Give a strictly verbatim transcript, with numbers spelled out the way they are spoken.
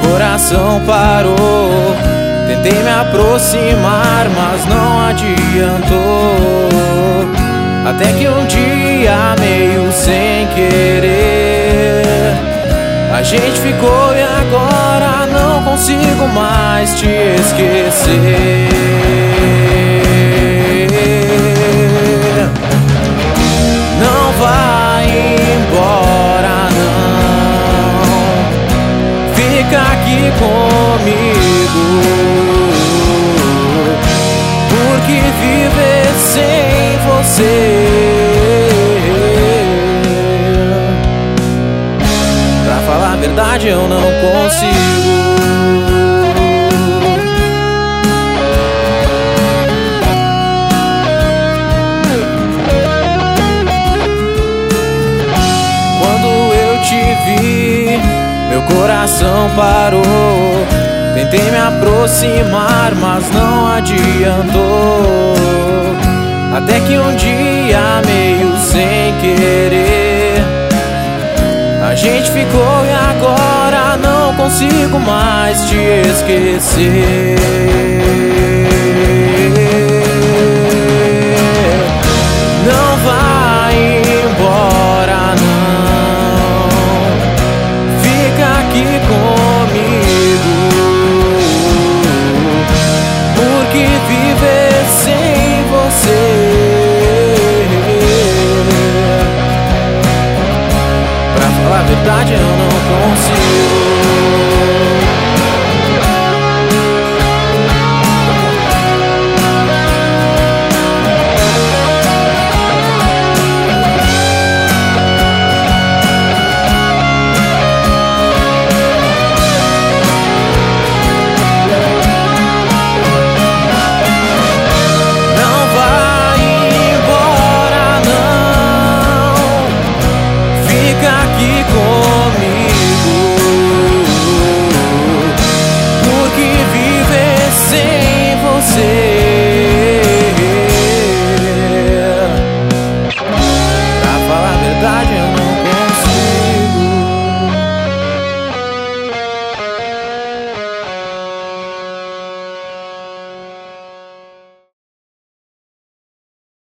coração parou. Tentei me aproximar, mas não adiantou. Até que um dia, meio sem querer, a gente ficou e agora não consigo mais te esquecer. Não vai embora, não. Fica aqui comigo, porque viver sem você, pra falar a verdade, eu não consigo. Meu coração parou. Tentei me aproximar, mas não adiantou. Até que um dia, meio sem querer, a gente ficou e agora não consigo mais te esquecer.